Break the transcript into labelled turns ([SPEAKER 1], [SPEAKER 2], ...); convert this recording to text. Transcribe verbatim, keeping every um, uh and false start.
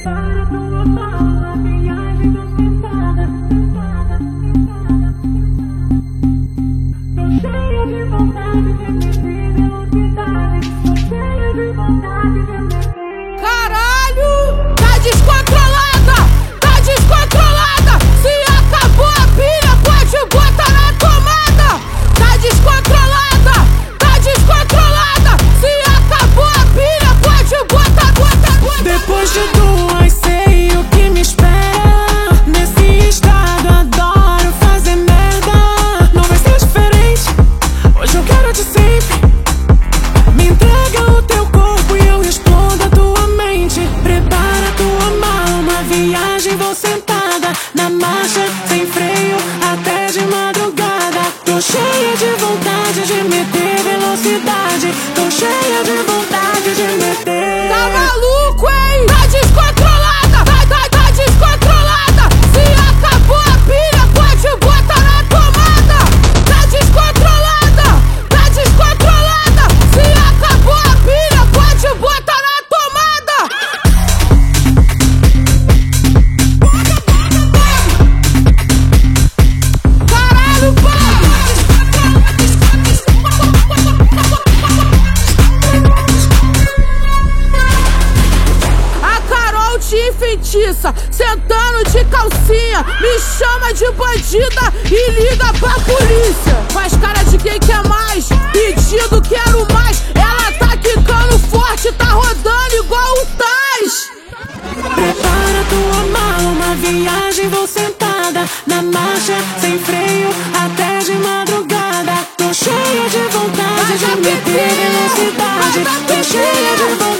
[SPEAKER 1] Prepara tua mala, viagem cansada, cansada, cansada. Tô cheia de vontade de meter velocidade. Tô cheia de vontade de meter.
[SPEAKER 2] Caralho! Tá descontrolada! Tá descontrolada! Se acabou a pilha, pode botar na tomada! Tá descontrolada! Tá descontrolada! Se acabou a pilha, pode botar, botar, botar.
[SPEAKER 3] Depois de duas, sei o que me espera. Nesse estado, adoro fazer merda. Não vai ser diferente, hoje eu quero de sempre. Me entrega o teu corpo e eu respondo a tua mente. Prepara tua mala, uma viagem vou sentada. Na marcha, sem freio, até de madrugada. Tô cheia de vontade de meter velocidade. Tô cheia de vontade de meter.
[SPEAKER 2] Tá maluco, hein? Tá descontrolada! Tá, tá, tá descontrolada! Se acabou a pilha, pode botar na tomada! Tá descontrolada! Tá descontrolada! Se acabou a pilha, pode botar na tomada! Caralho, pô! A Carol te enfeitiça, sentando de calcinha, me chama de bandida e liga pra polícia. Faz cara de quem quer mais, pedindo quero mais. Ela tá quicando forte, tá rodando igual o Taz.
[SPEAKER 3] Prepara tua mala, uma viagem vou sentada. Na marcha, sem freio, até de madrugada. Tô cheia de vontade de meter velocidade. Tô cheia de vontade.